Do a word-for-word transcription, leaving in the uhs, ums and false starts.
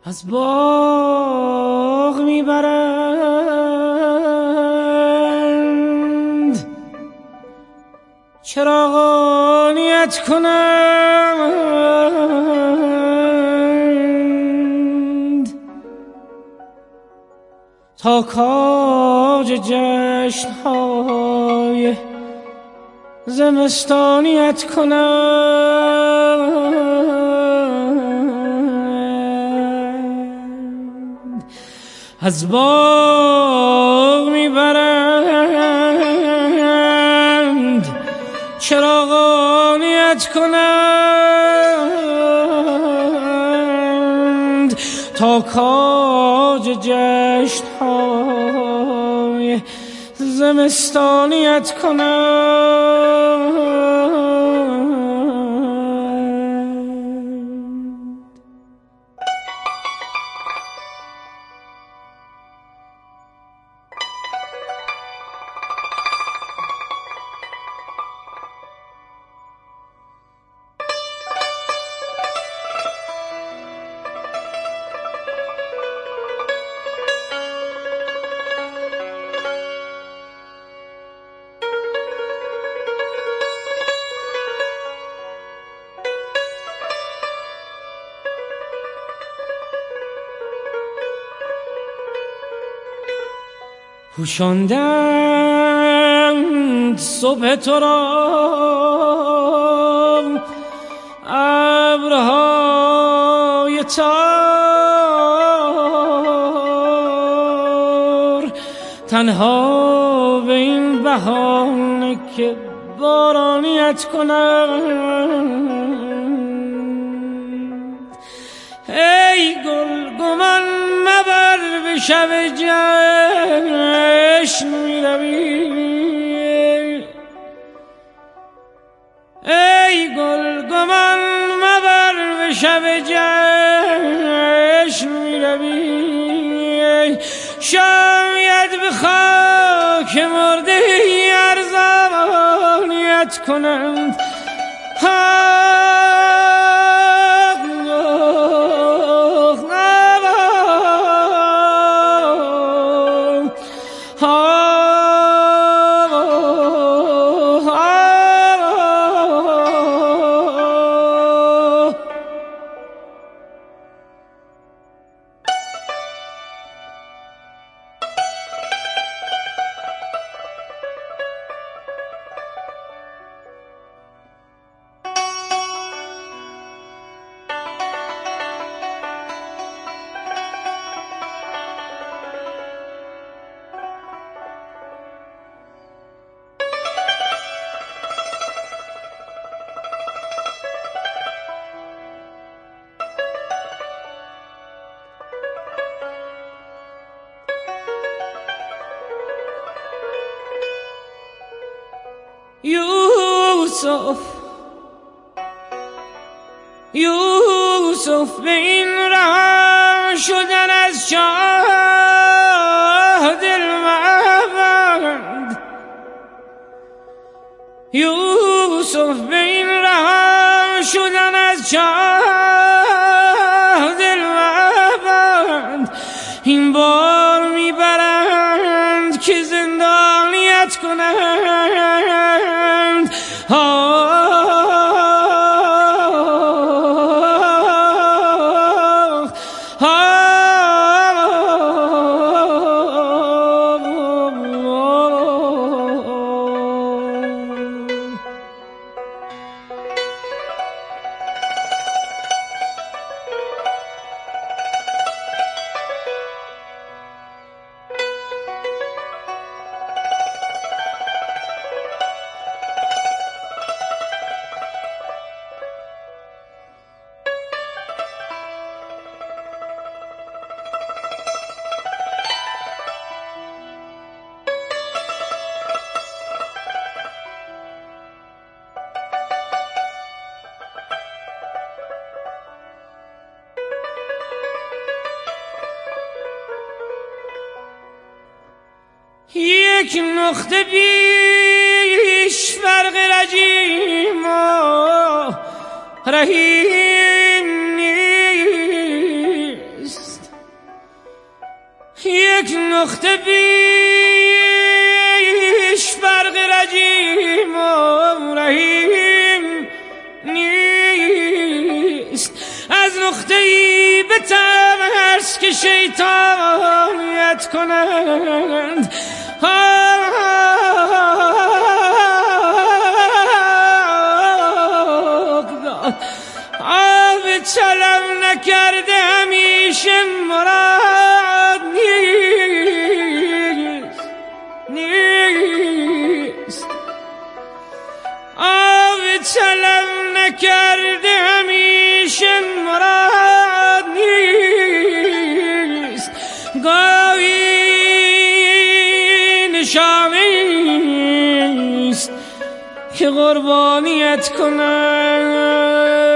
از باغ میبرند چراغانیت کنند تا کاج جشن‌های زمستانیت کنند از باغ میبرند چراغانیت کنند تا کاج جشن‌های زمستانیت کنند پوشاندند صبح تو را ابرهای تار تنها به این بهانه که بارانیت کنند ای گل گمان مبر به شب جشن میروی ای گل گمان مبر به شب جشن میروی شاید به خاک مرده ارزانیت کنند یوسف یوسف به این رها شدن از چاه دل مبند یوسف به این رها شدن از چاه دل مبند این بار میبرند که زندانیت کنند یک نقطه بیش فرق رجیم و رحیم نیست یک نقطه بیش فرق رجیم و رحیم نیست. از نقطه ای به ترس که شیطانیت کنند آب چلم نکرده همیشه مراد نیست نیست آب چلم نکرده همیشه مراد نیست. گاهی نشانه است که قربانیت کنم